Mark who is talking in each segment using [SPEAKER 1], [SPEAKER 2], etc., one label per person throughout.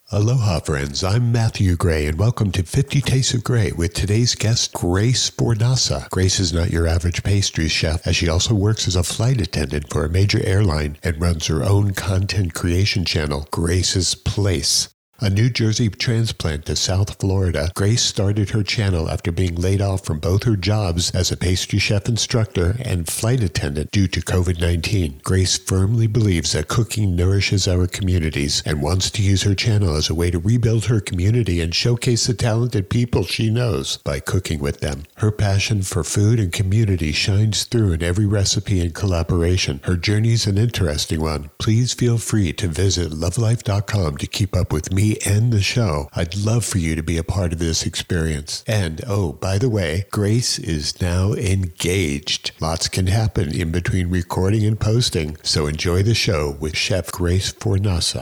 [SPEAKER 1] Aloha, friends. I'm Matthew Gray, and welcome to 50 Tastes of Gray with today's guest, Grace Fornasa. Grace is not your average pastry chef, as she also works as a flight attendant for a major airline and runs her own content creation channel, Grace's Place. A New Jersey transplant to South Florida, Grace started her channel after being laid off from both her jobs as a pastry chef instructor and flight attendant due to COVID-19. Grace firmly believes that cooking nourishes our communities and wants to use her channel as a way to rebuild her community and showcase the talented people she knows by cooking with them. Her passion for food and community shines through in every recipe and collaboration. Her journey is an interesting one. Please feel free to visit lovelife.com to keep up with me and the show. I'd love for you to be a part of this experience. And, oh, by the way, Grace is now engaged. Lots can happen in between recording and posting, so enjoy the show with Chef Grace Fornasa.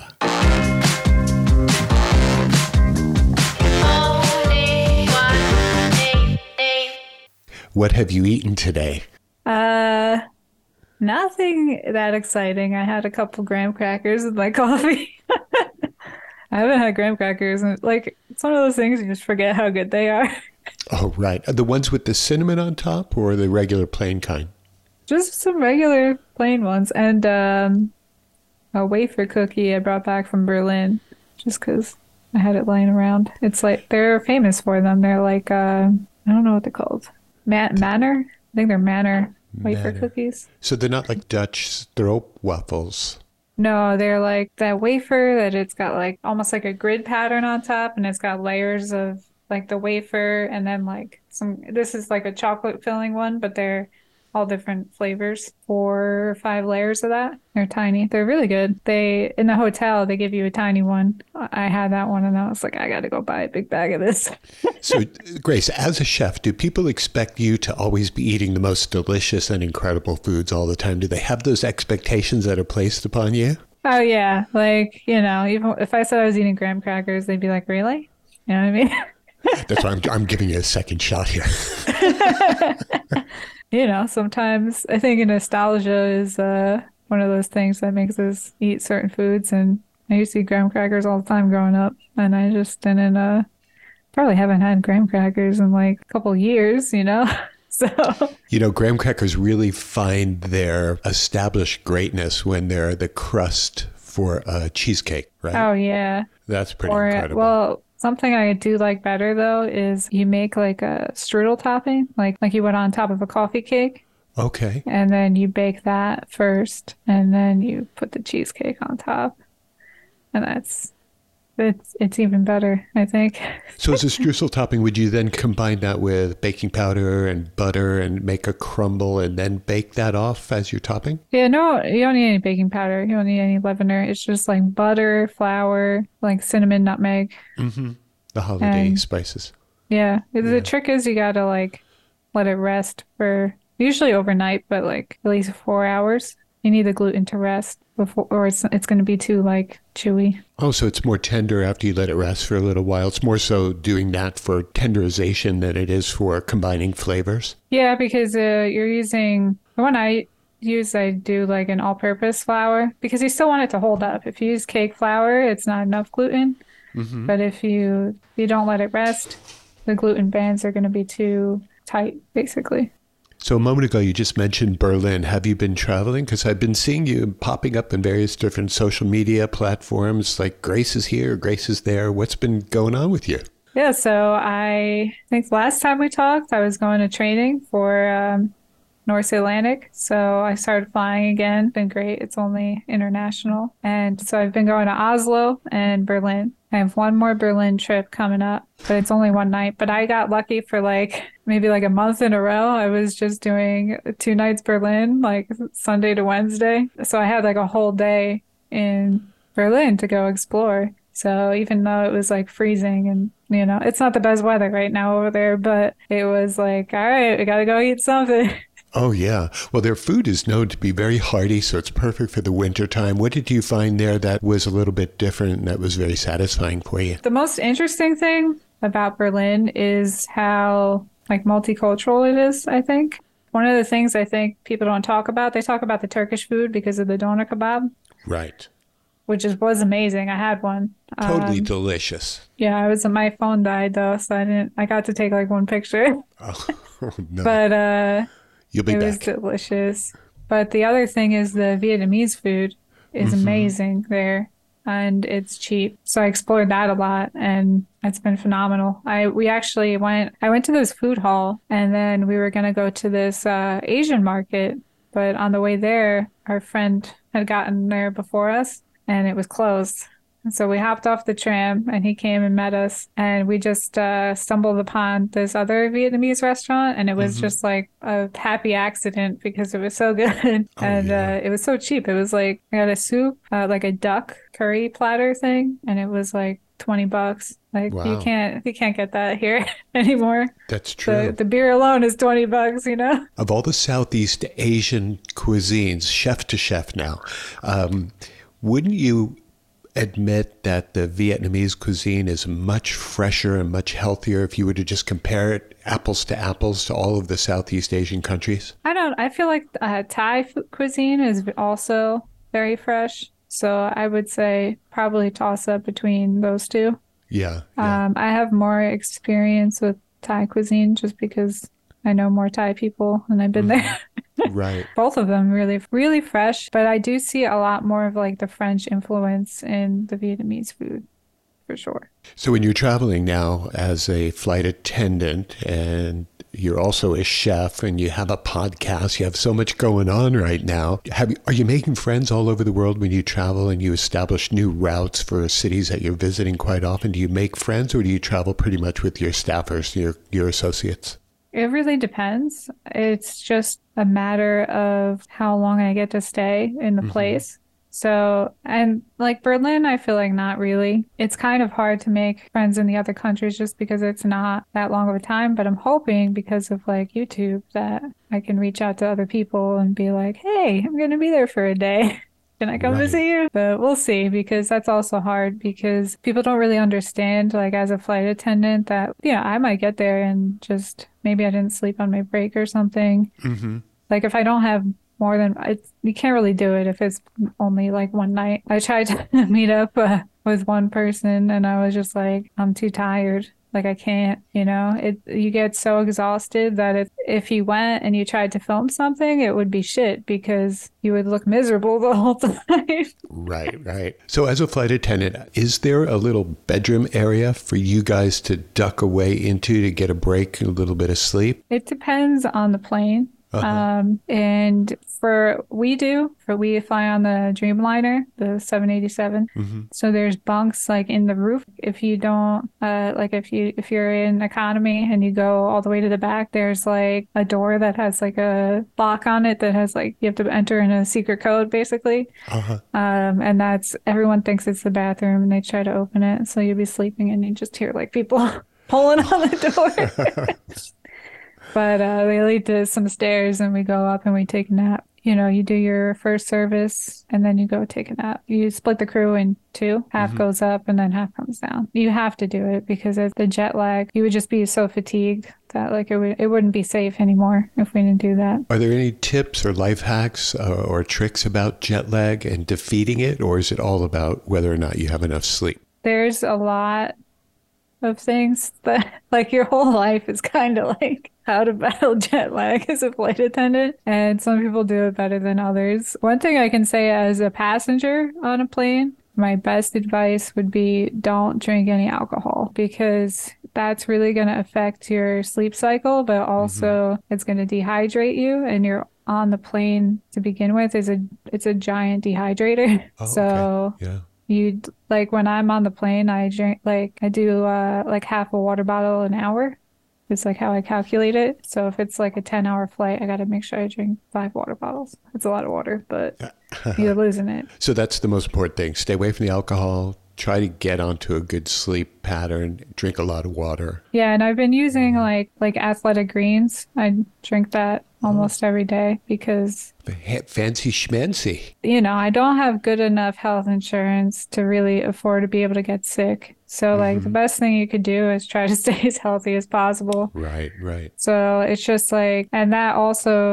[SPEAKER 1] What have you eaten today?
[SPEAKER 2] Nothing that exciting. I had a couple graham crackers with my coffee. I haven't had graham crackers, and it's one of those things you just forget how good they are.
[SPEAKER 1] Oh, right. Are the ones with the cinnamon on top or the regular plain kind?
[SPEAKER 2] Just some regular plain ones. And a wafer cookie I brought back from Berlin just because I had it laying around. It's they're famous for them. They're I don't know what they're called. Manor? I think they're Manor wafer cookies.
[SPEAKER 1] So they're not like Dutch stroop waffles.
[SPEAKER 2] No, they're like that wafer that it's got almost like a grid pattern on top, and it's got layers of the wafer, and then this is like a chocolate filling one, but they're all different flavors. 4 or 5 layers of that. They're tiny. They're really good. In the hotel, they give you a tiny one. I had that one, and I was like, I got to go buy a big bag of this.
[SPEAKER 1] So, Grace, as a chef, do people expect you to always be eating the most delicious and incredible foods all the time? Do they have those expectations that are placed upon you?
[SPEAKER 2] Oh, yeah. Even if I said I was eating graham crackers, they'd be like, really? You know what I mean?
[SPEAKER 1] That's why I'm giving you a second shot here.
[SPEAKER 2] Sometimes I think nostalgia is one of those things that makes us eat certain foods. And I used to eat graham crackers all the time growing up. And I just didn't, probably haven't had graham crackers in a couple of years, So,
[SPEAKER 1] graham crackers really find their established greatness when they're the crust for a cheesecake, right?
[SPEAKER 2] Oh, yeah.
[SPEAKER 1] That's pretty incredible.
[SPEAKER 2] Well, something I do like better, though, is you make a strudel topping, like you would on top of a coffee cake.
[SPEAKER 1] Okay.
[SPEAKER 2] And then you bake that first, and then you put the cheesecake on top. And it's even better, I think.
[SPEAKER 1] So as a streusel topping, would you then combine that with baking powder and butter and make a crumble and then bake that off as your topping?
[SPEAKER 2] Yeah, no, you don't need any baking powder. You don't need any leavener. It's just butter, flour, cinnamon, nutmeg.
[SPEAKER 1] Mm-hmm. The holiday spices.
[SPEAKER 2] Yeah. The trick is you got to let it rest for usually overnight, but at least 4 hours. You need the gluten to rest before, or it's going to be too chewy.
[SPEAKER 1] Oh, so it's more tender after you let it rest for a little while. It's more so doing that for tenderization than it is for combining flavors.
[SPEAKER 2] Yeah, because you're using the one I do an all-purpose flour because you still want it to hold up. If you use cake flour, it's not enough gluten. Mm-hmm. But if you don't let it rest, the gluten bands are going to be too tight, basically.
[SPEAKER 1] So a moment ago, you just mentioned Berlin. Have you been traveling? Because I've been seeing you popping up in various different social media platforms, like Grace is here, Grace is there. What's been going on with you?
[SPEAKER 2] Yeah, so I think last time we talked, I was going to training for North Atlantic. So I started flying again. Been great. It's only international. And so I've been going to Oslo and Berlin. I have one more Berlin trip coming up, but it's only one night. But I got lucky for maybe a month in a row. I was just doing 2 nights Berlin, Sunday to Wednesday. So I had a whole day in Berlin to go explore. So even though it was freezing and, it's not the best weather right now over there, but it was all right, we got to go eat something.
[SPEAKER 1] Oh, yeah. Well, their food is known to be very hearty, so it's perfect for the winter time. What did you find there that was a little bit different and that was very satisfying for you?
[SPEAKER 2] The most interesting thing about Berlin is how multicultural it is, I think. One of the things I think people don't talk about, they talk about the Turkish food because of the doner kebab.
[SPEAKER 1] Right.
[SPEAKER 2] was amazing. I had one.
[SPEAKER 1] Totally delicious.
[SPEAKER 2] Yeah, my phone died though, so I got to take like one picture.
[SPEAKER 1] Oh, no.
[SPEAKER 2] But
[SPEAKER 1] You'll be
[SPEAKER 2] it was
[SPEAKER 1] back.
[SPEAKER 2] delicious. But the other thing is the Vietnamese food is amazing there and it's cheap. So I explored that a lot and it's been phenomenal. I went to this food hall and then we were going to go to this Asian market, but on the way there, our friend had gotten there before us and it was closed. And so we hopped off the tram and he came and met us and we just stumbled upon this other Vietnamese restaurant and it was just like a happy accident because it was so good and it was so cheap. It was like I got a soup, like a duck curry platter thing and it was like $20. Like
[SPEAKER 1] Wow.
[SPEAKER 2] you can't get that here anymore.
[SPEAKER 1] That's true.
[SPEAKER 2] The beer alone is $20, you know?
[SPEAKER 1] Of all the Southeast Asian cuisines, chef to chef now, wouldn't you admit that the Vietnamese cuisine is much fresher and much healthier if you were to just compare it apples to all of the Southeast Asian countries?
[SPEAKER 2] I feel like Thai cuisine is also very fresh. So I would say probably toss up between those two.
[SPEAKER 1] Yeah.
[SPEAKER 2] I have more experience with Thai cuisine just because I know more Thai people and I've been there.
[SPEAKER 1] Right.
[SPEAKER 2] Both of them really, really fresh, but I do see a lot more of like the French influence in the Vietnamese food for sure.
[SPEAKER 1] So when you're traveling now as a flight attendant and you're also a chef and you have a podcast, you have so much going on right now. Are you making friends all over the world when you travel and you establish new routes for cities that you're visiting quite often? Do you make friends or do you travel pretty much with your staffers, your associates?
[SPEAKER 2] It really depends. It's just a matter of how long I get to stay in the place. So, and like Berlin, I feel like not really. It's kind of hard to make friends in the other countries just because it's not that long of a time. But I'm hoping because of like YouTube that I can reach out to other people and be like, hey, I'm going to be there for a day. Can I come visit you? But we'll see because that's also hard because people don't really understand, like as a flight attendant, that, I might get there and just maybe I didn't sleep on my break or something. Like if I don't have more than, you can't really do it if it's only like one night. I tried to meet up with one person and I was just like, I'm too tired. Like I can't, you get so exhausted that if you went and you tried to film something, it would be shit because you would look miserable the whole time.
[SPEAKER 1] Right. So as a flight attendant, is there a little bedroom area for you guys to duck away into to get a break, a little bit of sleep?
[SPEAKER 2] It depends on the plane. And we fly on the Dreamliner, the 787. So there's bunks like in the roof. If you don't, if you're in economy and you go all the way to the back, there's like a door that has like a lock on it that has like, you have to enter in a secret code basically. And everyone thinks it's the bathroom and they try to open it. So you'll be sleeping and you just hear like people pulling on the door. But they lead to some stairs and we go up and we take a nap. You do your first service and then you go take a nap. You split the crew in two. Half goes up and then half comes down. You have to do it because of the jet lag. You would just be so fatigued that like it wouldn't be safe anymore if we didn't do that.
[SPEAKER 1] Are there any tips or life hacks or tricks about jet lag and defeating it? Or is it all about whether or not you have enough sleep?
[SPEAKER 2] There's a lot of things that like your whole life is kind of like how to battle jet lag as a flight attendant, and some people do it better than others. One thing I can say as a passenger on a plane, my best advice would be don't drink any alcohol because that's really going to affect your sleep cycle, but also it's going to dehydrate you, and you're on the plane to begin with it's a giant dehydrator. You like when I'm on the plane, I drink I do like half a water bottle an hour. It's like how I calculate it. So if it's like a 10-hour flight, I got to make sure I drink 5 water bottles. It's a lot of water, but you're losing it.
[SPEAKER 1] So that's the most important thing. Stay away from the alcohol. Try to get onto a good sleep pattern. Drink a lot of water. Yeah,
[SPEAKER 2] and I've been using like Athletic Greens. I drink that almost every day because
[SPEAKER 1] fancy schmancy.
[SPEAKER 2] I don't have good enough health insurance to really afford to be able to get sick. So like the best thing you could do is try to stay as healthy as possible.
[SPEAKER 1] Right.
[SPEAKER 2] So it's just like, and that also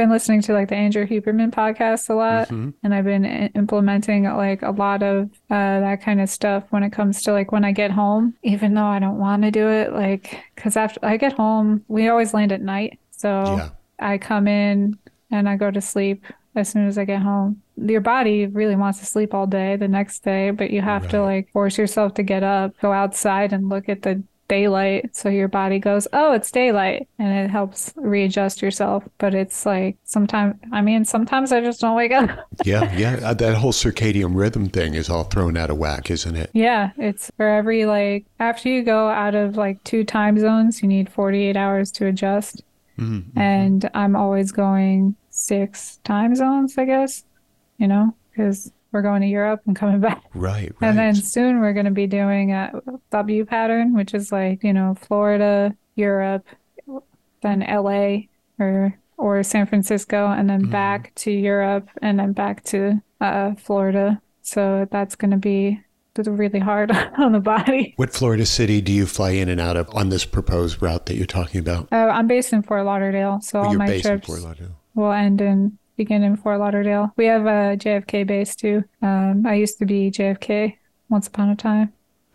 [SPEAKER 2] been listening to like the Andrew Huberman podcast a lot, and I've been implementing like a lot of that kind of stuff when it comes to like when I get home, even though I don't want to do it, like because after I get home, we always land at night, so
[SPEAKER 1] Yeah.
[SPEAKER 2] I come in and I go to sleep as soon as I get home. Your body really wants to sleep all day the next day, but you have to
[SPEAKER 1] Right.
[SPEAKER 2] like force yourself to get up, go outside and look at the daylight. So your body goes, oh, it's daylight. And it helps readjust yourself. But it's like sometimes I just don't wake up.
[SPEAKER 1] Yeah, yeah. That whole circadian rhythm thing is all thrown out of whack, isn't it?
[SPEAKER 2] Yeah, it's for every like after you go out of like 2 time zones, you need 48 hours to adjust. And I'm always going 6 time zones, I guess, because we're going to Europe and coming back.
[SPEAKER 1] Right,
[SPEAKER 2] And then
[SPEAKER 1] right.
[SPEAKER 2] soon we're going to be doing a W pattern, which is like, Florida, Europe, then LA or San Francisco, and then back to Europe and then back to Florida. So that's going to be really hard on the body.
[SPEAKER 1] What Florida city do you fly in and out of on this proposed route that you're talking about?
[SPEAKER 2] I'm based in Fort Lauderdale, so all
[SPEAKER 1] You're
[SPEAKER 2] my
[SPEAKER 1] based in
[SPEAKER 2] trips
[SPEAKER 1] Fort Lauderdale.
[SPEAKER 2] will begin in Fort Lauderdale. We have a JFK base too. I used to be JFK once upon a time.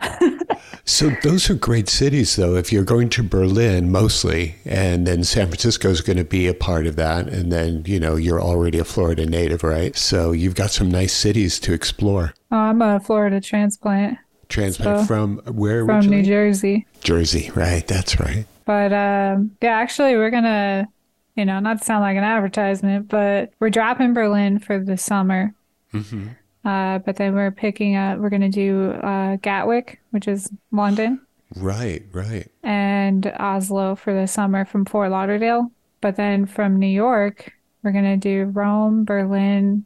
[SPEAKER 1] So those are great cities, though. If you're going to Berlin mostly, and then San Francisco is going to be a part of that, and then, you're already a Florida native, right? So you've got some nice cities to explore.
[SPEAKER 2] Oh, I'm a Florida transplant.
[SPEAKER 1] Transplant
[SPEAKER 2] So,
[SPEAKER 1] from where
[SPEAKER 2] from
[SPEAKER 1] originally?
[SPEAKER 2] New Jersey.
[SPEAKER 1] Jersey, right? That's right.
[SPEAKER 2] But yeah, actually, we're gonna, not to sound like an advertisement, but we're dropping Berlin for the summer. But then we're gonna do Gatwick, which is London,
[SPEAKER 1] Right, right.
[SPEAKER 2] and Oslo for the summer from Fort Lauderdale. But then from New York, we're gonna do Rome, Berlin,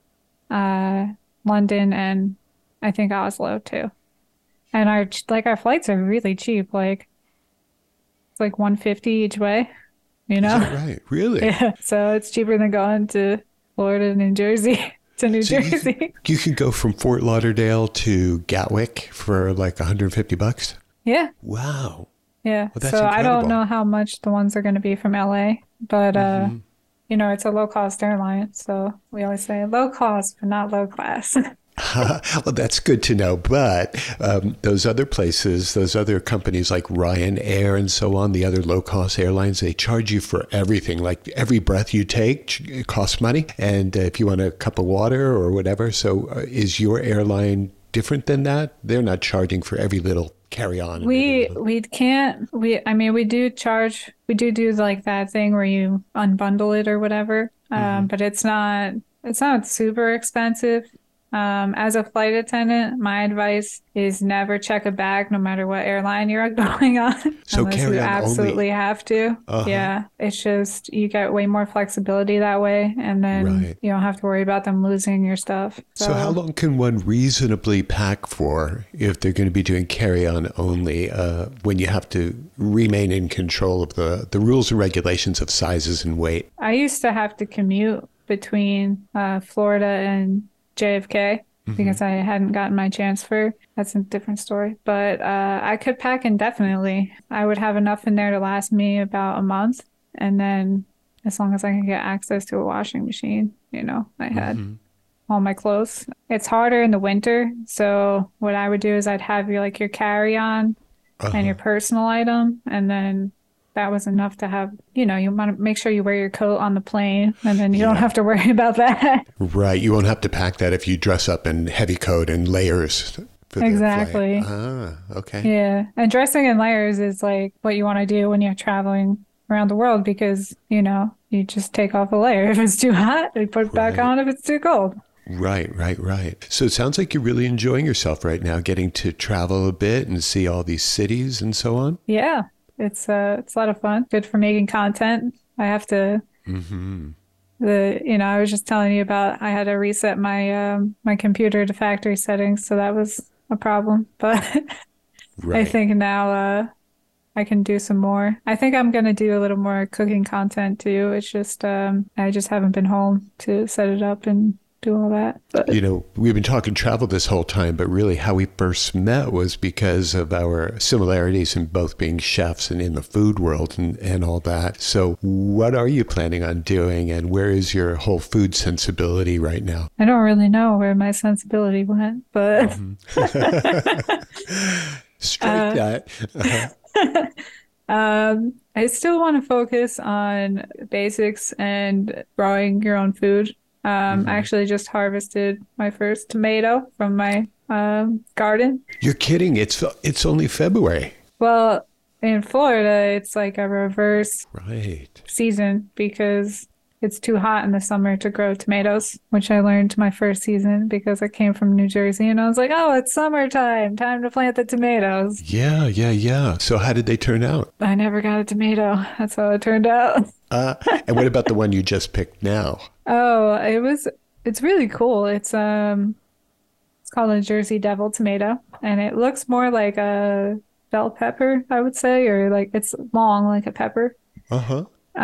[SPEAKER 2] London, and I think Oslo too. And our flights are really cheap, like it's like 150 each way,
[SPEAKER 1] Is that right? Really?
[SPEAKER 2] Yeah. So it's cheaper than going to Florida, New Jersey to New
[SPEAKER 1] So
[SPEAKER 2] Jersey.
[SPEAKER 1] you can go from Fort Lauderdale to Gatwick for like $150.
[SPEAKER 2] Yeah.
[SPEAKER 1] Wow.
[SPEAKER 2] Yeah.
[SPEAKER 1] Well, that's
[SPEAKER 2] So I don't
[SPEAKER 1] incredible.
[SPEAKER 2] know how much the ones are going to be from LA, but it's a low cost airline. So we always say low cost, but not low class.
[SPEAKER 1] Well, that's good to know. But those other places, those other companies like Ryanair and so on, the other low-cost airlines, they charge you for everything. Like every breath you take it costs money. And if you want a cup of water or whatever. So is your airline different than that? They're not charging for every little carry-on.
[SPEAKER 2] We can't, we do like that thing where you unbundle it or whatever. But it's not super expensive. As a flight attendant, my advice is never check a bag no matter what airline you're going on,
[SPEAKER 1] So
[SPEAKER 2] unless you
[SPEAKER 1] carry on
[SPEAKER 2] absolutely
[SPEAKER 1] only.
[SPEAKER 2] have to. Yeah, it's just you get way more flexibility that way, and then
[SPEAKER 1] Right.
[SPEAKER 2] you don't have to worry about them losing your stuff.
[SPEAKER 1] So how long can one reasonably pack for if they're going to be doing carry-on only when you have to remain in control of the rules and regulations of sizes and weight?
[SPEAKER 2] I used to have to commute between Florida and JFK because I hadn't gotten my transfer. That's a different story. But I could pack indefinitely. I would have enough in there to last me about a month. And then as long as I can get access to a washing machine, I had all my clothes. It's harder in the winter. So what I would do is I'd have your carry-on and your personal item. And then that was enough to have, you want to make sure you wear your coat on the plane and then you don't have to worry about that.
[SPEAKER 1] Right. You won't have to pack that if you dress up in heavy coat and layers for the
[SPEAKER 2] Exactly.
[SPEAKER 1] flight. Ah, okay.
[SPEAKER 2] Yeah. And dressing in layers is like what you want to do when you're traveling around the world because, you just take off a layer. If it's too hot, you put it back
[SPEAKER 1] Right.
[SPEAKER 2] on if it's too cold.
[SPEAKER 1] Right, right, right. So it sounds like you're really enjoying yourself right now, getting to travel a bit and see all these cities and so on.
[SPEAKER 2] Yeah. It's a lot of fun. Good for making content. I have to I was just telling you about I had to reset my my computer to factory settings, so that was a problem. But I
[SPEAKER 1] Right.
[SPEAKER 2] think now I can do some more. I think I'm gonna do a little more cooking content too. It's just I just haven't been home to set it up and do all that. But
[SPEAKER 1] We've been talking travel this whole time, but really how we first met was because of our similarities in both being chefs and in the food world and all that. So what are you planning on doing, and where is your whole food sensibility right now?
[SPEAKER 2] I don't really know where my sensibility went, but
[SPEAKER 1] Strike that.
[SPEAKER 2] I still want to focus on basics and growing your own food. I actually just harvested my first tomato from my garden.
[SPEAKER 1] You're kidding. It's only February.
[SPEAKER 2] Well, in Florida, it's like a reverse
[SPEAKER 1] Right.
[SPEAKER 2] season because it's too hot in the summer to grow tomatoes, which I learned my first season because I came from New Jersey and I was like, oh, it's summertime, time to plant the tomatoes.
[SPEAKER 1] Yeah. So how did they turn out?
[SPEAKER 2] I never got a tomato. That's how it turned out.
[SPEAKER 1] And what about the one you just picked now?
[SPEAKER 2] Oh, it's really cool. It's called a Jersey Devil tomato, and it looks more like a bell pepper, I would say, or like it's long like a pepper.
[SPEAKER 1] Uh-huh.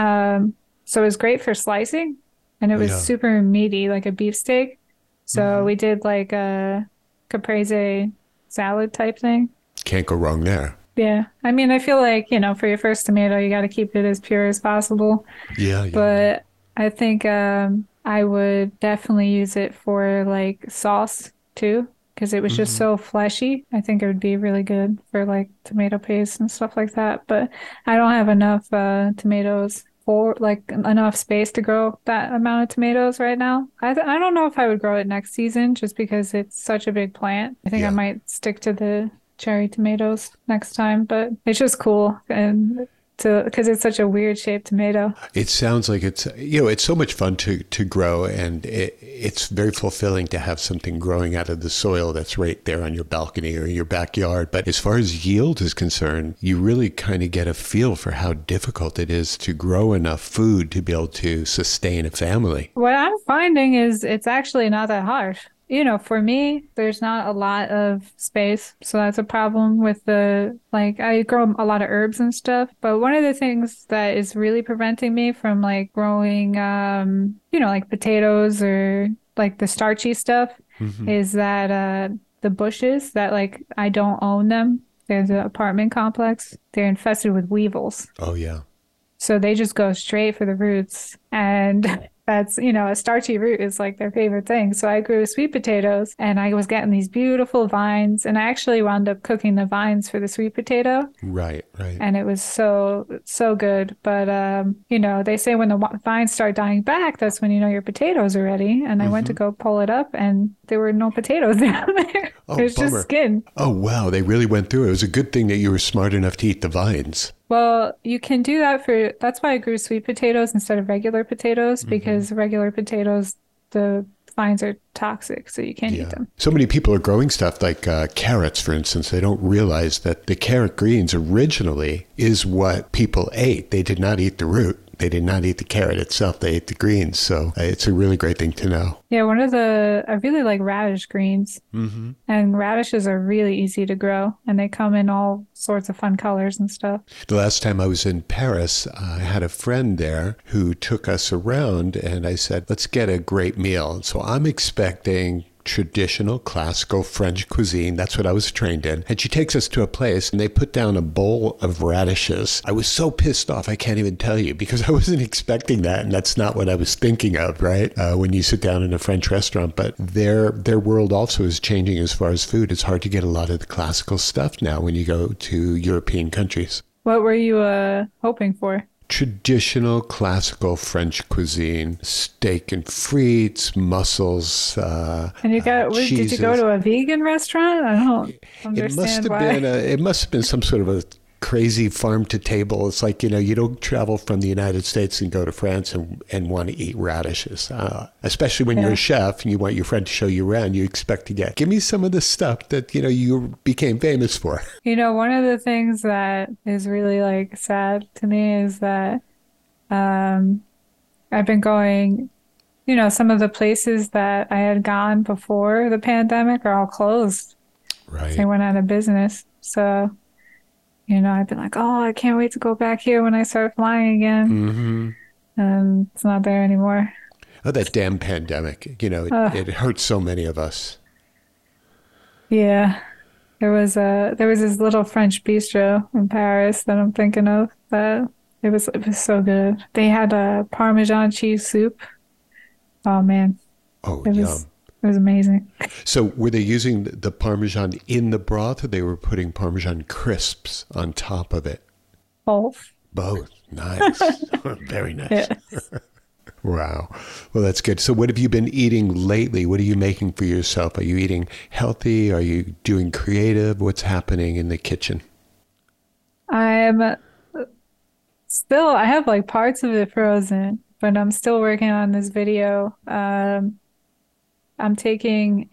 [SPEAKER 2] So it was great for slicing, and it was
[SPEAKER 1] Yeah.
[SPEAKER 2] super meaty, like a beefsteak. So we did like a caprese salad type thing.
[SPEAKER 1] Can't go wrong there.
[SPEAKER 2] Yeah. I mean, I feel like, for your first tomato, you got to keep it as pure as possible.
[SPEAKER 1] Yeah.
[SPEAKER 2] But I think I would definitely use it for like sauce too, because it was just so fleshy. I think it would be really good for like tomato paste and stuff like that. But I don't have enough tomatoes or like enough space to grow that amount of tomatoes right now. I don't know if I would grow it next season just because it's such a big plant. I think
[SPEAKER 1] Yeah.
[SPEAKER 2] I might stick to the cherry tomatoes next time, but it's just cool and because it's such a weird shaped tomato.
[SPEAKER 1] It sounds like it's so much fun to grow, and it's very fulfilling to have something growing out of the soil that's right there on your balcony or your backyard. But as far as yield is concerned, you really kind of get a feel for how difficult it is to grow enough food to be able to sustain a family.
[SPEAKER 2] What I'm finding is it's actually not that hard. For me, there's not a lot of space. So that's a problem with I grow a lot of herbs and stuff. But one of the things that is really preventing me from like growing, like potatoes or like the starchy stuff is that the bushes that like I don't own them. There's an apartment complex. They're infested with weevils.
[SPEAKER 1] Oh, yeah.
[SPEAKER 2] So they just go straight for the roots. And that's, a starchy root is like their favorite thing. So I grew sweet potatoes and I was getting these beautiful vines. And I actually wound up cooking the vines for the sweet potato.
[SPEAKER 1] Right.
[SPEAKER 2] And it was so, so good. But, they say when the vines start dying back, that's when your potatoes are ready. And I went to go pull it up and there were no potatoes down there.
[SPEAKER 1] Oh,
[SPEAKER 2] It was
[SPEAKER 1] bummer.
[SPEAKER 2] just skin.
[SPEAKER 1] Oh, wow. They really went through it. It was a good thing that you were smart enough to eat the vines.
[SPEAKER 2] Well, you can do that that's why I grew sweet potatoes instead of regular potatoes, because regular potatoes, the vines are toxic, so you can't eat them.
[SPEAKER 1] So many people are growing stuff like carrots, for instance. They don't realize that the carrot greens originally is what people ate. They did not eat the root. They did not eat the carrot itself. They ate the greens. So it's a really great thing to know.
[SPEAKER 2] Yeah, I really like radish greens. And radishes are really easy to grow, and they come in all sorts of fun colors and stuff.
[SPEAKER 1] The last time I was in Paris, I had a friend there who took us around, and I said, let's get a great meal. So I'm expecting traditional classical French cuisine. That's what I was trained in. And she takes us to a place and they put down a bowl of radishes. I was so pissed off, I can't even tell you, because I wasn't expecting that. And that's not what I was thinking of, right? When you sit down in a French restaurant. But their world also is changing as far as food. It's hard to get a lot of the classical stuff now when you go to European countries.
[SPEAKER 2] What were you hoping for?
[SPEAKER 1] Traditional classical French cuisine, steak and frites, mussels,
[SPEAKER 2] And did you go to a vegan restaurant? I don't understand why.
[SPEAKER 1] It must have been some sort of a crazy farm to table. It's like, you don't travel from the United States and go to France and want to eat radishes. Especially when you're a chef and you want your friend to show you around, you expect to give me some of the stuff that, you became famous for.
[SPEAKER 2] One of the things that is really like sad to me is that I've been going, some of the places that I had gone before the pandemic are all closed.
[SPEAKER 1] Right.
[SPEAKER 2] They went out of business. So I've been like, oh, I can't wait to go back here when I start flying again. And it's not there anymore.
[SPEAKER 1] Oh, that damn pandemic.
[SPEAKER 2] Uh,
[SPEAKER 1] It hurt so many of us.
[SPEAKER 2] yeah. There was this little French bistro in Paris that I'm thinking of that it was so good. They had a Parmesan cheese soup. Oh man,
[SPEAKER 1] Oh,
[SPEAKER 2] it was
[SPEAKER 1] yum.
[SPEAKER 2] it was amazing.
[SPEAKER 1] So were they using the Parmesan in the broth or they were putting Parmesan crisps on top of it?
[SPEAKER 2] Both.
[SPEAKER 1] Both. Nice. Very nice.
[SPEAKER 2] Yeah.
[SPEAKER 1] Wow. Well, that's good. So what have you been eating lately? What are you making for yourself? Are you eating healthy? Are you doing creative? What's happening in the kitchen?
[SPEAKER 2] I'm still I have like parts of it frozen, but I'm still working on this video. I'm taking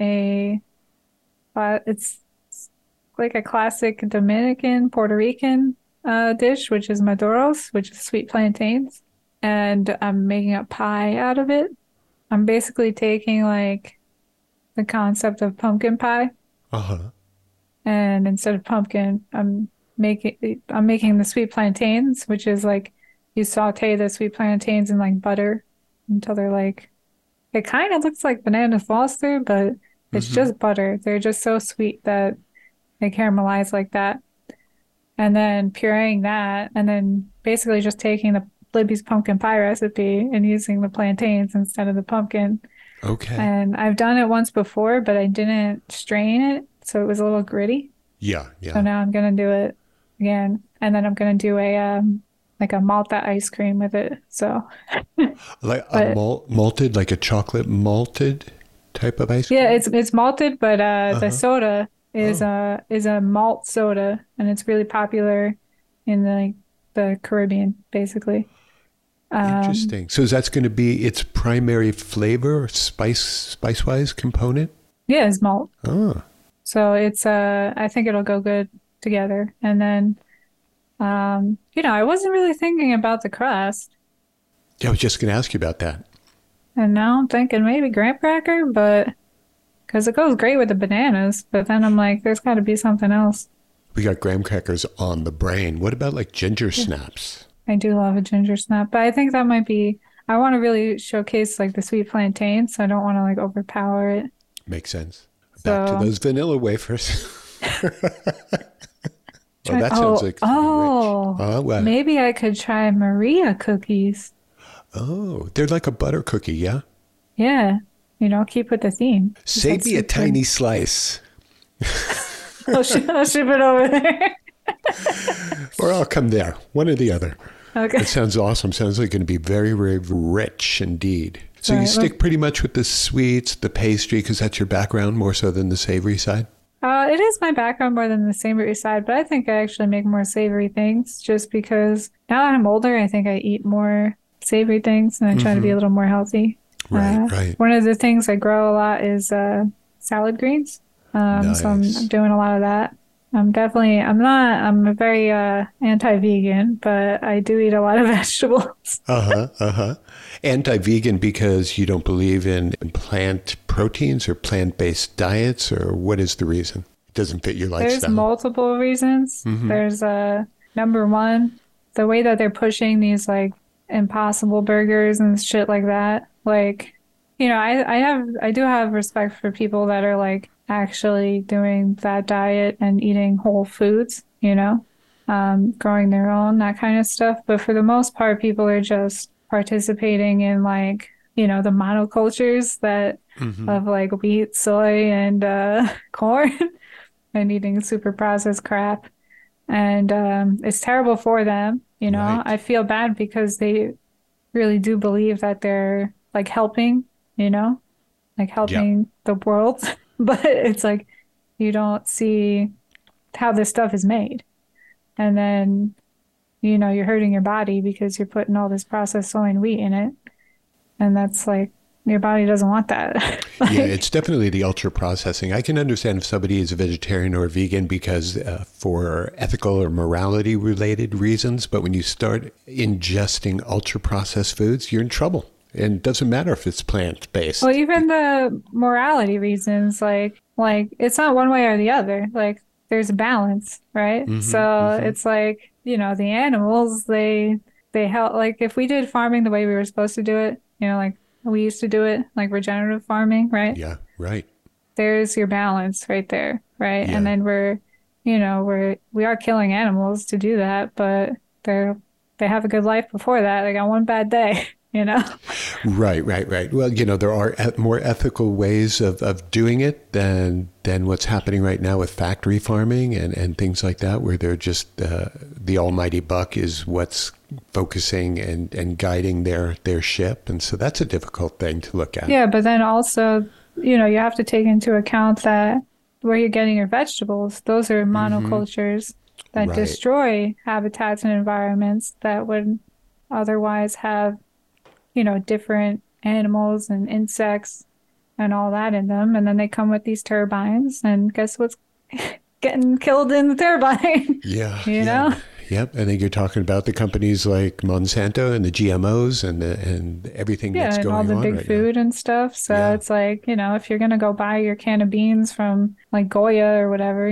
[SPEAKER 2] it's like a classic Dominican, Puerto Rican dish, which is maduros, which is sweet plantains, and I'm making a pie out of it. I'm basically taking like the concept of pumpkin pie,
[SPEAKER 1] Uh-huh.
[SPEAKER 2] and instead of pumpkin, I'm making the sweet plantains, which is like you saute the sweet plantains in like butter until they're like it kind of looks like banana Foster, but it's
[SPEAKER 1] Hmm.
[SPEAKER 2] just butter. They're just so sweet that they caramelize like that. And then pureeing that, and then basically just taking the Libby's pumpkin pie recipe and using the plantains instead of the pumpkin.
[SPEAKER 1] Okay.
[SPEAKER 2] And I've done it once before, but I didn't strain it, so it was a little gritty.
[SPEAKER 1] Yeah,
[SPEAKER 2] So
[SPEAKER 1] yeah.
[SPEAKER 2] now I'm gonna do it again, and then I'm gonna do a like a malta ice cream with it. So,
[SPEAKER 1] Like a
[SPEAKER 2] but
[SPEAKER 1] malted, like a chocolate malted type of ice
[SPEAKER 2] yeah,
[SPEAKER 1] cream?
[SPEAKER 2] it's malted, but the
[SPEAKER 1] Uh-huh.
[SPEAKER 2] soda
[SPEAKER 1] Oh,
[SPEAKER 2] is a malt soda, and it's really popular in the Caribbean, basically. Um,
[SPEAKER 1] interesting. So that's going to be its primary flavor, spice-wise component?
[SPEAKER 2] yeah, it's malt,
[SPEAKER 1] Oh,
[SPEAKER 2] so it's I think it'll go good together. And then I wasn't really thinking about the crust,
[SPEAKER 1] yeah, I was just going to ask you about that.
[SPEAKER 2] and now I'm thinking maybe graham cracker, but because it goes great with the bananas. But then I'm like, there's got to be something else.
[SPEAKER 1] We got graham crackers on the brain. What about like ginger
[SPEAKER 2] Yeah.
[SPEAKER 1] snaps?
[SPEAKER 2] I do love a ginger snap, but I think that might be. I want to really showcase like the sweet plantain, so I don't want to like overpower it.
[SPEAKER 1] Makes sense. Back to
[SPEAKER 2] So
[SPEAKER 1] those vanilla wafers. Oh,
[SPEAKER 2] try.
[SPEAKER 1] that sounds like it's gonna be rich. What?
[SPEAKER 2] Maybe I could try Maria cookies.
[SPEAKER 1] Oh, they're like a butter cookie, yeah?
[SPEAKER 2] Yeah, keep with the theme. You said
[SPEAKER 1] Save me a
[SPEAKER 2] sweet
[SPEAKER 1] tiny
[SPEAKER 2] plain.
[SPEAKER 1] slice,
[SPEAKER 2] I'll ship it over there.
[SPEAKER 1] or I'll come there. One or the other.
[SPEAKER 2] Okay.
[SPEAKER 1] That sounds awesome. Sounds like going to be very, very rich indeed. So
[SPEAKER 2] All
[SPEAKER 1] you
[SPEAKER 2] right.
[SPEAKER 1] stick pretty much with the sweets, the pastry, because that's your background more so than the savory side?
[SPEAKER 2] It is my background more than the savory side, but I think I actually make more savory things just because now that I'm older, I think I eat more savory things and I try to be a
[SPEAKER 1] Hmm.
[SPEAKER 2] little more healthy.
[SPEAKER 1] Right, right.
[SPEAKER 2] One of the things I grow a lot is salad greens. So I'm
[SPEAKER 1] Nice.
[SPEAKER 2] doing a lot of that. I'm a very anti-vegan, but I do eat a lot of vegetables.
[SPEAKER 1] Uh-huh, uh-huh. Anti-vegan because you don't believe in plant proteins or plant-based diets, or what is the reason? It doesn't fit your
[SPEAKER 2] There's
[SPEAKER 1] lifestyle.
[SPEAKER 2] multiple reasons.
[SPEAKER 1] Hmm.
[SPEAKER 2] There's number one, the way that they're pushing these like impossible burgers and shit like that. Like, I do have respect for people that are like actually doing that diet and eating whole foods, growing their own, that kind of stuff. But for the most part, people are just participating in like, the monocultures that
[SPEAKER 1] Hmm.
[SPEAKER 2] of like wheat, soy, and corn and eating super processed crap. And it's terrible for them,
[SPEAKER 1] Right.
[SPEAKER 2] I feel bad because they really do believe that they're like helping, like
[SPEAKER 1] Yeah.
[SPEAKER 2] helping the world. But it's like you don't see how this stuff is made. And then, you're hurting your body because you're putting all this processed soy and wheat in it. And that's like your body doesn't want that.
[SPEAKER 1] Yeah,
[SPEAKER 2] Like,
[SPEAKER 1] it's definitely the ultra processing. I can understand if somebody is a vegetarian or a vegan because for ethical or morality related reasons, but when you start ingesting ultra processed foods, you're in trouble. And it doesn't matter if it's plant
[SPEAKER 2] well,
[SPEAKER 1] based.
[SPEAKER 2] even the morality reasons, like it's not one way or the other. Like there's a balance, right?
[SPEAKER 1] Hmm.
[SPEAKER 2] So
[SPEAKER 1] Hmm.
[SPEAKER 2] it's like, the animals, they help like if we did farming the way we were supposed to do it, like we used to do it, like regenerative farming, right?
[SPEAKER 1] Yeah, right.
[SPEAKER 2] There's your balance right there, right? And
[SPEAKER 1] Yeah.
[SPEAKER 2] then we are killing animals to do that, but they're they have a good life before that. They got one bad day, you know?
[SPEAKER 1] Right, right, right. Well, there are more ethical ways of doing it than what's happening right now with factory farming and things like that, where they're just the almighty buck is what's focusing and guiding their ship. And so that's a difficult thing to look at.
[SPEAKER 2] Yeah, but then also, you have to take into account that where you're getting your vegetables, those are
[SPEAKER 1] Hmm.
[SPEAKER 2] monocultures that
[SPEAKER 1] Right.
[SPEAKER 2] destroy habitats and environments that would otherwise have, different animals and insects and all that in them. And then they come with these turbines, and guess what's getting killed in the turbine?
[SPEAKER 1] Yeah,
[SPEAKER 2] You
[SPEAKER 1] yeah.
[SPEAKER 2] know?
[SPEAKER 1] Yep. I think you're talking about the companies like Monsanto and the GMOs and everything
[SPEAKER 2] Yeah,
[SPEAKER 1] that's
[SPEAKER 2] and all
[SPEAKER 1] going
[SPEAKER 2] the
[SPEAKER 1] on
[SPEAKER 2] big
[SPEAKER 1] right now.
[SPEAKER 2] food and stuff. So
[SPEAKER 1] Yeah.
[SPEAKER 2] it's like, if you're gonna go buy your can of beans from like Goya or whatever,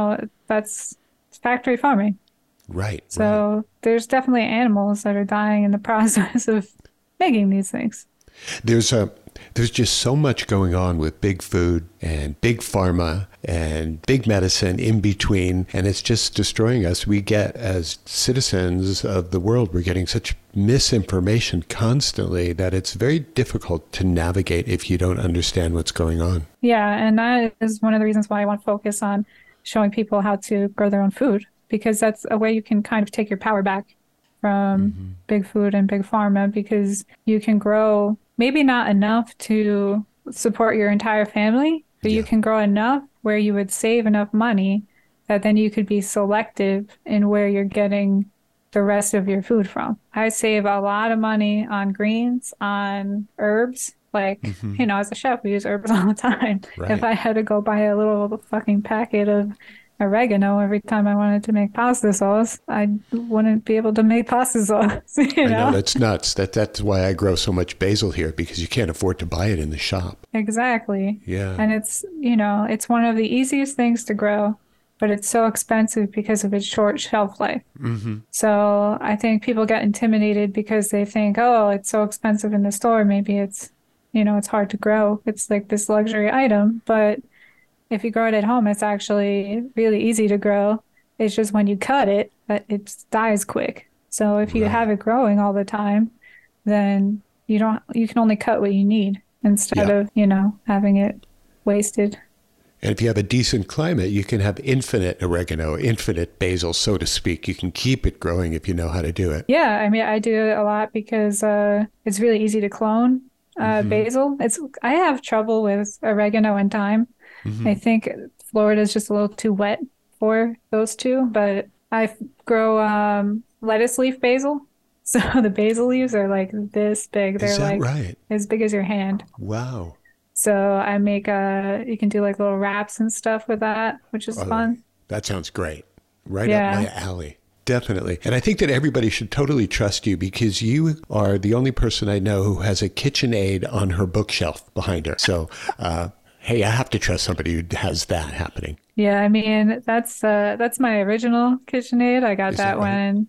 [SPEAKER 2] that's factory farming.
[SPEAKER 1] Right, right.
[SPEAKER 2] So there's definitely animals that are dying in the process of making these things.
[SPEAKER 1] There's a there's just so much going on with big food and big pharma and big medicine in between, and it's just destroying us. We get, as citizens of the world, we're getting such misinformation constantly that it's very difficult to navigate if you don't understand what's going on.
[SPEAKER 2] Yeah, and that is one of the reasons why I want to focus on showing people how to grow their own food, because that's a way you can kind of take your power back from
[SPEAKER 1] Hmm.
[SPEAKER 2] big food and big pharma, because you can grow maybe not enough to support your entire family, but you
[SPEAKER 1] Yeah.
[SPEAKER 2] can grow enough where you would save enough money that then you could be selective in where you're getting the rest of your food from. I save a lot of money on greens, on herbs. Like,
[SPEAKER 1] Hmm.
[SPEAKER 2] as a chef, we use herbs all the time. If
[SPEAKER 1] Right.
[SPEAKER 2] I had to go buy a little fucking packet of oregano every time I wanted to make pasta sauce, I wouldn't be able to make pasta sauce, you
[SPEAKER 1] I know
[SPEAKER 2] know?
[SPEAKER 1] that's nuts. That's why I grow so much basil here, because you can't afford to buy it in the shop.
[SPEAKER 2] Exactly.
[SPEAKER 1] Yeah.
[SPEAKER 2] And it's one of the easiest things to grow, but it's so expensive because of its short shelf life.
[SPEAKER 1] Hmm.
[SPEAKER 2] So I think people get intimidated because they think, oh, it's so expensive in the store. Maybe it's hard to grow. It's like this luxury item. But if you grow it at home, it's actually really easy to grow. It's just when you cut it that it dies quick. So if you have
[SPEAKER 1] Right.
[SPEAKER 2] it growing all the time, then you can only cut what you need instead
[SPEAKER 1] Yeah.
[SPEAKER 2] of, having it wasted.
[SPEAKER 1] And if you have a decent climate, you can have infinite oregano, infinite basil, so to speak. You can keep it growing if you know how to do it.
[SPEAKER 2] Yeah, I mean, I do it a lot because it's really easy to clone
[SPEAKER 1] Hmm.
[SPEAKER 2] basil. I have trouble with oregano and thyme. I
[SPEAKER 1] Hmm.
[SPEAKER 2] think Florida is just a little too wet for those two, but grow lettuce leaf basil. So the basil leaves are like this big.
[SPEAKER 1] Is
[SPEAKER 2] They're
[SPEAKER 1] that
[SPEAKER 2] like
[SPEAKER 1] right?
[SPEAKER 2] as big as your hand.
[SPEAKER 1] Wow.
[SPEAKER 2] So I make you can do like little wraps and stuff with that, which is
[SPEAKER 1] Oh,
[SPEAKER 2] fun.
[SPEAKER 1] that sounds great. Right up my
[SPEAKER 2] Yeah.
[SPEAKER 1] alley. Definitely. And I think that everybody should totally trust you, because you are the only person I know who has a KitchenAid on her bookshelf behind her. So, hey, I have to trust somebody who has that happening.
[SPEAKER 2] Yeah, I mean, that's my original KitchenAid. I got
[SPEAKER 1] Is that
[SPEAKER 2] that
[SPEAKER 1] right?
[SPEAKER 2] when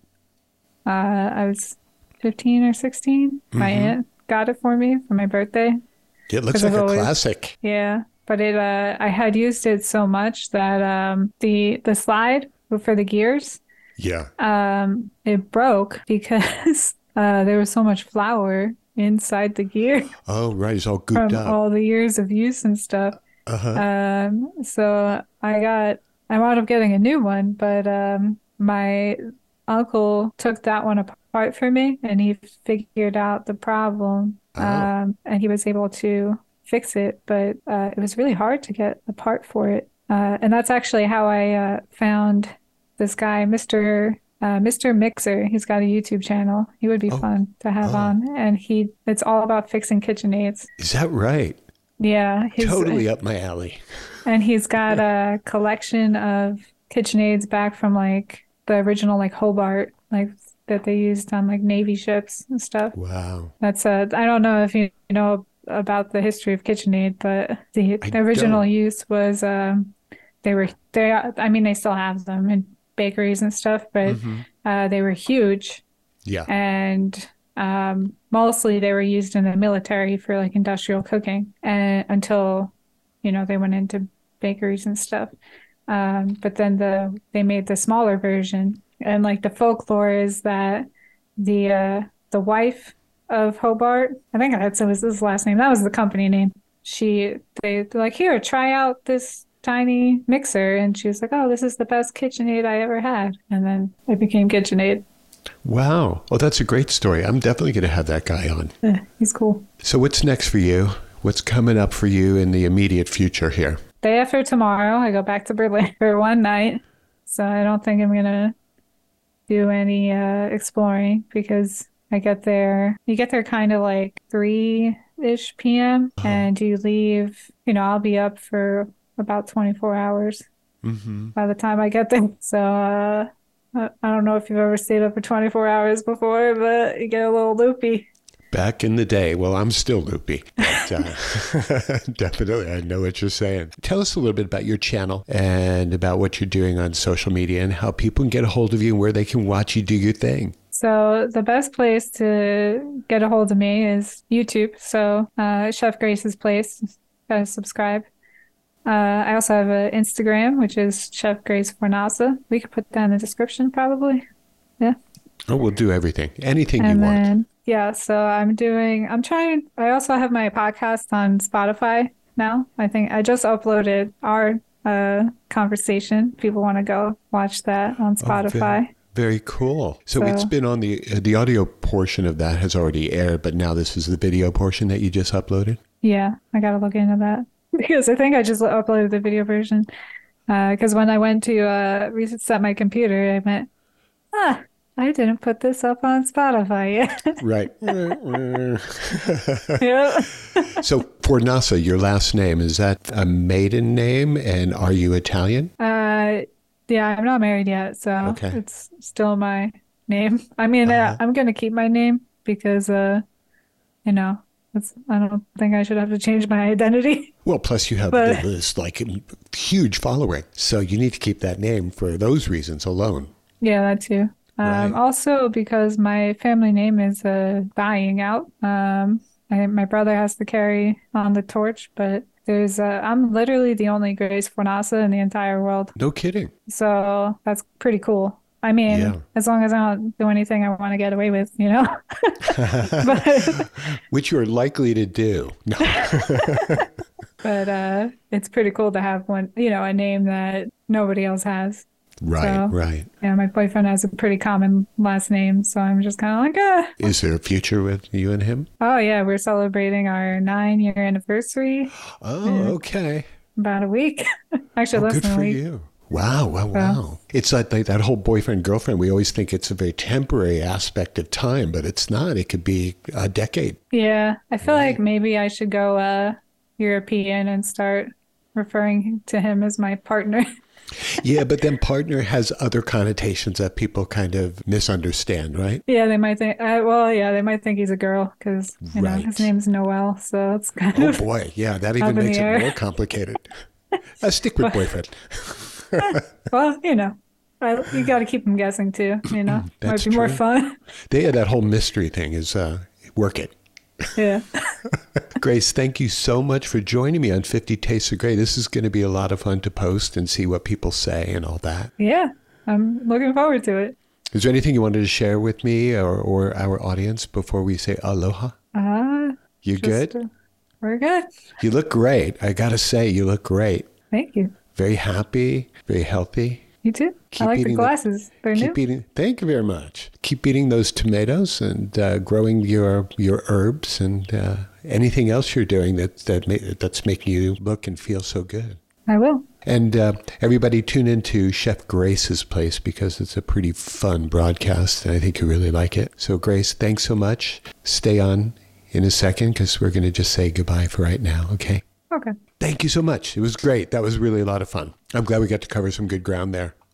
[SPEAKER 2] I was 15 or 16. My
[SPEAKER 1] Hmm.
[SPEAKER 2] aunt got it for me for my birthday
[SPEAKER 1] It looks
[SPEAKER 2] because I've
[SPEAKER 1] like a
[SPEAKER 2] always,
[SPEAKER 1] classic.
[SPEAKER 2] yeah, but I had used it so much that the slide for the gears
[SPEAKER 1] Yeah.
[SPEAKER 2] it broke because there was so much flour inside the gear
[SPEAKER 1] Oh, right. It's all gooped
[SPEAKER 2] from
[SPEAKER 1] up.
[SPEAKER 2] all the years of use and stuff.
[SPEAKER 1] Uh-huh.
[SPEAKER 2] So I wound up getting a new one, but my uncle took that one apart for me and he figured out the problem.
[SPEAKER 1] Oh.
[SPEAKER 2] And he was able to fix it, but it was really hard to get a part for it. And that's actually how I found this guy, Mr. Mixer. He's got a YouTube channel. He would be
[SPEAKER 1] Oh.
[SPEAKER 2] fun to have
[SPEAKER 1] Oh.
[SPEAKER 2] on. And it's all about fixing KitchenAids.
[SPEAKER 1] Is that right?
[SPEAKER 2] Yeah,
[SPEAKER 1] Totally up my alley.
[SPEAKER 2] and he's got a collection of KitchenAids back from like the original like Hobart, like that they used on like Navy ships and stuff.
[SPEAKER 1] Wow.
[SPEAKER 2] I don't know if you know about the history of KitchenAid, but
[SPEAKER 1] I
[SPEAKER 2] the original
[SPEAKER 1] don't.
[SPEAKER 2] use was I mean they still have them in bakeries and stuff, but
[SPEAKER 1] Hmm.
[SPEAKER 2] they were huge
[SPEAKER 1] Yeah.
[SPEAKER 2] and Mostly they were used in the military for like industrial cooking and until, they went into bakeries and stuff. But then they made the smaller version, and like the folklore is that the wife of Hobart, I think that's was his last name. That was the company name. They're like, here, try out this tiny mixer, and she was like, oh, this is the best KitchenAid I ever had, and then it became KitchenAid.
[SPEAKER 1] Wow. Well, that's a great story. I'm definitely going to have that guy on.
[SPEAKER 2] Yeah, he's cool.
[SPEAKER 1] So what's next for you? What's coming up for you in the immediate future here?
[SPEAKER 2] Day after tomorrow, I go back to Berlin for one night. So I don't think I'm going to do any exploring because you get there kind of like 3-ish p.m. and you leave, I'll be up for about 24 hours by the time I get there. So I don't know if you've ever stayed up for 24 hours before, but you get a little loopy.
[SPEAKER 1] Back in the day. Well, I'm still loopy. But, definitely, I know what you're saying. Tell us a little bit about your channel and about what you're doing on social media and how people can get a hold of you and where they can watch you do your thing.
[SPEAKER 2] So the best place to get a hold of me is YouTube. So Chef Grace's Place. Gotta subscribe. I also have an Instagram, which is Chef Grace Fornasa. We could put that in the description, probably. Yeah.
[SPEAKER 1] Oh, we'll do everything. Anything you want.
[SPEAKER 2] Yeah, so I also have my podcast on Spotify now. I think I just uploaded our conversation. People want to go watch that on Spotify.
[SPEAKER 1] Very cool. So it's been on the audio portion of that has already aired, but now this is the video portion that you just uploaded? Yeah,
[SPEAKER 2] I got to look into that because I think I just uploaded the video version. Because when I went to reset my computer, I went, I didn't put this up on Spotify yet.
[SPEAKER 1] Right.
[SPEAKER 2] Yep.
[SPEAKER 1] So Fornasa, your last name, is that a maiden name? And are you Italian?
[SPEAKER 2] Yeah, I'm not married yet, so It's still my name. I mean, I'm going to keep my name because, I don't think I should have to change my identity.
[SPEAKER 1] Well, plus you have this like huge following, so you need to keep that name for those reasons alone.
[SPEAKER 2] Yeah, that too. Right. Also, because my family name is dying out. My brother has to carry on the torch, but I'm literally the only Grace Fornasa in the entire world.
[SPEAKER 1] No kidding.
[SPEAKER 2] So that's pretty cool. I mean, as long as I don't do anything I want to get away with, But,
[SPEAKER 1] which you're likely to do. No.
[SPEAKER 2] But it's pretty cool to have one, a name that nobody else has.
[SPEAKER 1] Right, right.
[SPEAKER 2] Yeah, my boyfriend has a pretty common last name, so I'm just kind of like,
[SPEAKER 1] Is there a future with you and him?
[SPEAKER 2] Oh, yeah, we're celebrating our 9-year anniversary.
[SPEAKER 1] Oh, okay.
[SPEAKER 2] About a week. Actually, less than a week.
[SPEAKER 1] Good for you. Wow. It's like that whole boyfriend-girlfriend. We always think it's a very temporary aspect of time, but it's not. It could be a decade.
[SPEAKER 2] Yeah, I feel like maybe I should go European and start referring to him as my partner.
[SPEAKER 1] Yeah, but then partner has other connotations that people kind of misunderstand, right?
[SPEAKER 2] Yeah, they might think, they might think he's a girl because, his name's Noel. So it's kind of.
[SPEAKER 1] Oh, boy. Yeah, that even makes it more complicated. Stick with boyfriend.
[SPEAKER 2] Well, you got to keep them guessing too, Might be more fun.
[SPEAKER 1] That whole mystery thing is work it.
[SPEAKER 2] Yeah.
[SPEAKER 1] Grace, thank you so much for joining me on 50 Tastes of Grey. This is going to be a lot of fun to post and see what people say and all that.
[SPEAKER 2] Yeah, I'm looking forward to it.
[SPEAKER 1] Is there anything you wanted to share with me or our audience before we say aloha? You good?
[SPEAKER 2] We're good.
[SPEAKER 1] You look great. I got to say, you look great.
[SPEAKER 2] Thank you.
[SPEAKER 1] Very happy, very healthy.
[SPEAKER 2] You too. I like the glasses. They're new.
[SPEAKER 1] Thank you very much. Keep eating those tomatoes and growing your herbs and anything else you're doing that's making you look and feel so good.
[SPEAKER 2] I will.
[SPEAKER 1] And everybody tune into Chef Grace's Place because it's a pretty fun broadcast and I think you really like it. So Grace, thanks so much. Stay on in a second because we're going to just say goodbye for right now, okay?
[SPEAKER 2] Okay.
[SPEAKER 1] Thank you so much. It was great. That was really a lot of fun. I'm glad we got to cover some good ground there.